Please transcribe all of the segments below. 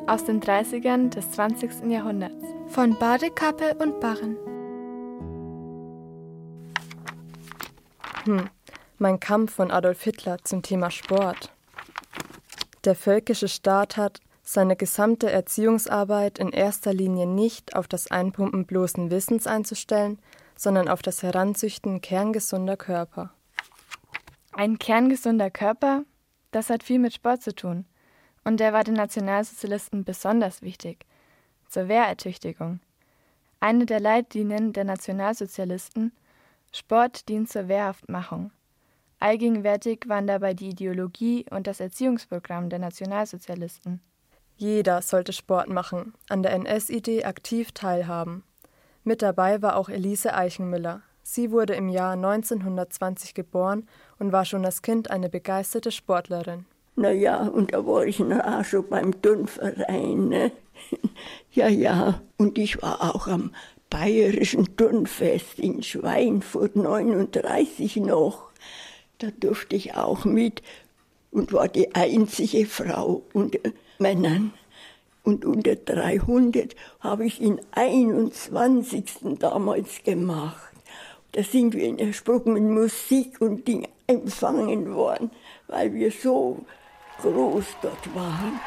aus den 30ern des 20. Jahrhunderts. Von Badekappe und Barren. Mein Kampf von Adolf Hitler zum Thema Sport. Der völkische Staat hat seine gesamte Erziehungsarbeit in erster Linie nicht auf das Einpumpen bloßen Wissens einzustellen, sondern auf das Heranzüchten kerngesunder Körper. Ein kerngesunder Körper, das hat viel mit Sport zu tun. Und der war den Nationalsozialisten besonders wichtig. Zur Wehrertüchtigung. Eine der Leitlinien der Nationalsozialisten: Sport dient zur Wehrhaftmachung. Allgegenwärtig waren dabei die Ideologie und das Erziehungsprogramm der Nationalsozialisten. Jeder sollte Sport machen, an der NS-Idee aktiv teilhaben. Mit dabei war auch Elise Eichenmüller. Sie wurde im Jahr 1920 geboren und war schon als Kind eine begeisterte Sportlerin. Naja, und da war ich dann auch schon beim Turnverein. Ne? Ja, und ich war auch am Bayerischen Turnfest in Schweinfurt 39 noch. Da durfte ich auch mit und war die einzige Frau unter Männern. Und unter 300 habe ich den 21. damals gemacht. Da sind wir in der Spruch mit Musik und Ding empfangen worden, weil wir so groß dort waren.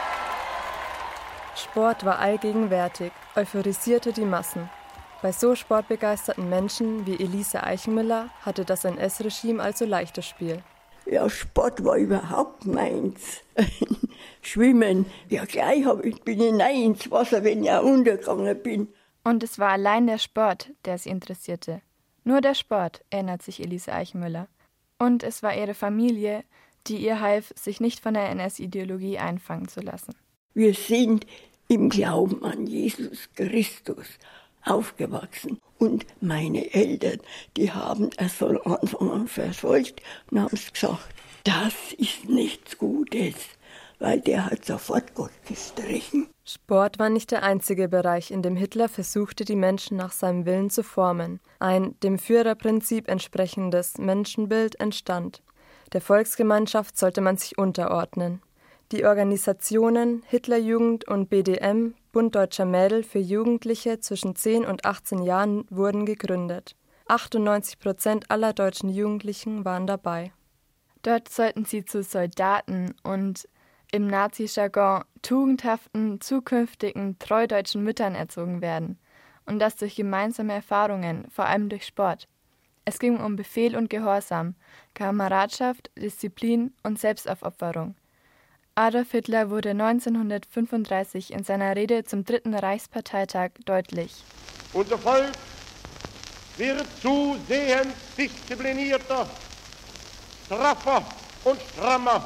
Sport war allgegenwärtig, euphorisierte die Massen. Bei so sportbegeisterten Menschen wie Elise Eichenmüller hatte das NS-Regime also leichtes Spiel. Ja, Sport war überhaupt meins. Schwimmen, ja gleich bin ich rein ins Wasser, wenn ich auch untergegangen bin. Und es war allein der Sport, der sie interessierte. Nur der Sport, erinnert sich Elise Eichenmüller. Und es war ihre Familie, die ihr half, sich nicht von der NS-Ideologie einfangen zu lassen. Wir sind im Glauben an Jesus Christus aufgewachsen. Und meine Eltern, die haben es von Anfang an verfolgt und haben gesagt, das ist nichts Gutes, weil der hat sofort Gott gestrichen. Sport war nicht der einzige Bereich, in dem Hitler versuchte, die Menschen nach seinem Willen zu formen. Ein dem Führerprinzip entsprechendes Menschenbild entstand. Der Volksgemeinschaft sollte man sich unterordnen. Die Organisationen Hitlerjugend und BDM, Bund Deutscher Mädel für Jugendliche zwischen 10 und 18 Jahren, wurden gegründet. 98% aller deutschen Jugendlichen waren dabei. Dort sollten sie zu Soldaten und im Nazi-Jargon tugendhaften, zukünftigen, treudeutschen Müttern erzogen werden. Und das durch gemeinsame Erfahrungen, vor allem durch Sport. Es ging um Befehl und Gehorsam, Kameradschaft, Disziplin und Selbstaufopferung. Adolf Hitler wurde 1935 in seiner Rede zum 3. Reichsparteitag deutlich. Unser Volk wird zusehends disziplinierter, straffer und strammer.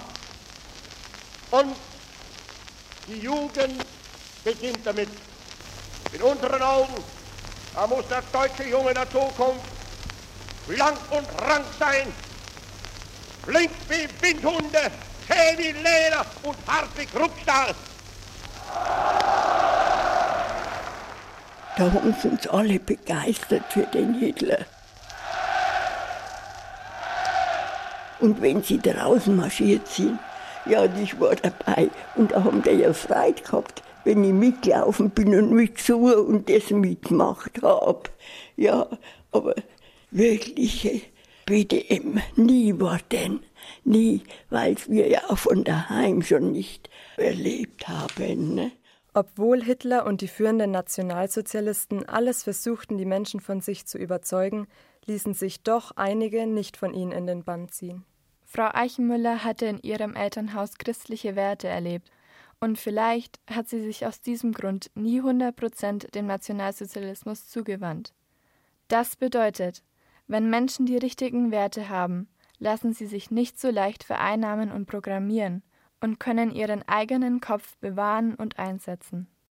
Und die Jugend beginnt damit. In unseren Augen muss der deutsche Junge der Zukunft blank und rank sein, flink wie Windhunde, zäh wie Leder und hart wie Kruppstahl. Da haben sie uns alle begeistert für den Hitler. Und wenn sie draußen marschiert sind, ja, ich war dabei. Und da haben die ja Freude gehabt, wenn ich mitgelaufen bin und mitgesungen und das mitgemacht habe. Ja, aber wirkliche BDM nie war denn. Nie, weil wir ja auch von daheim schon nicht erlebt haben. Ne? Obwohl Hitler und die führenden Nationalsozialisten alles versuchten, die Menschen von sich zu überzeugen, ließen sich doch einige nicht von ihnen in den Bann ziehen. Frau Eichenmüller hatte in ihrem Elternhaus christliche Werte erlebt und vielleicht hat sie sich aus diesem Grund nie 100% dem Nationalsozialismus zugewandt. Das bedeutet, wenn Menschen die richtigen Werte haben, lassen sie sich nicht so leicht vereinnahmen und programmieren und können ihren eigenen Kopf bewahren und einsetzen.